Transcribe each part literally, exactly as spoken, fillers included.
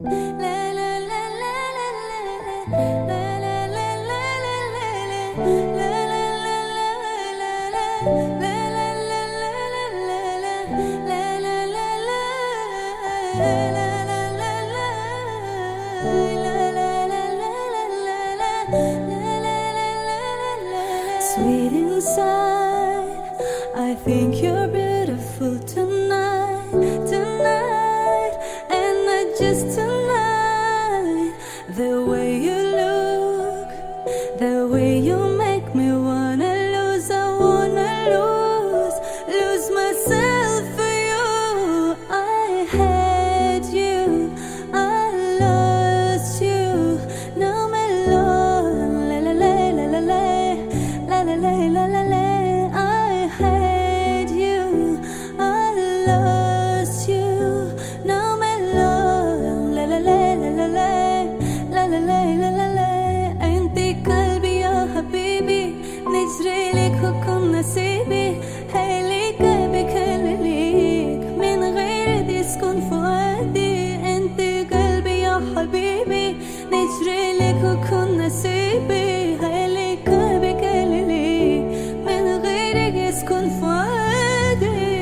Sweet inside, I think you're beautiful tonight, tonight, and not just tonight. The way you look, the way you make me wanna lose, I wanna lose, lose myself for you. I had you, I lost you, now my love, la la la la la la. La la la la la la, I had you, I lost you, now my love. La la la la la la, la la la la la la. أنت قلبي يا حبيبي، نجري لك وكن نصيبي، هيليك بكل ليك، من غير دي يسكن فؤادي. أنت قلبي يا حبيبي، نجري لك وكن نصيبي، هيليك بكل ليك، من غيرك يسكن فؤادي.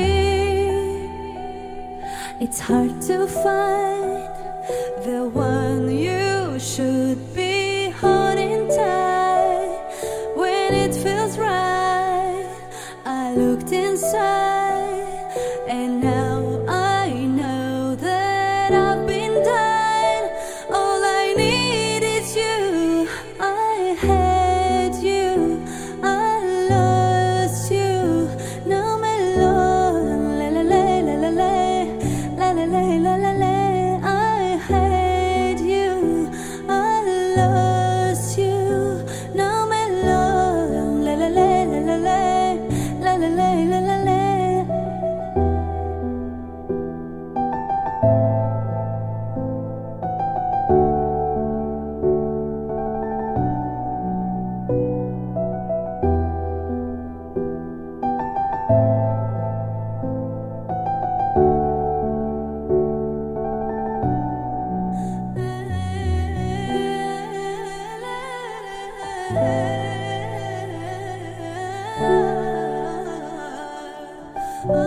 It's hard to find the one you should be holding tight when it feels right. I looked inside and now I know that I've been dying. All I need is you. I had you, I lost you, now my love. La la la la la la, la la la la la la. I had you, I lost you, now my love. La la la la la la, la la la la la la.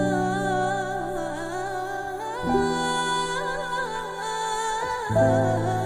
Oh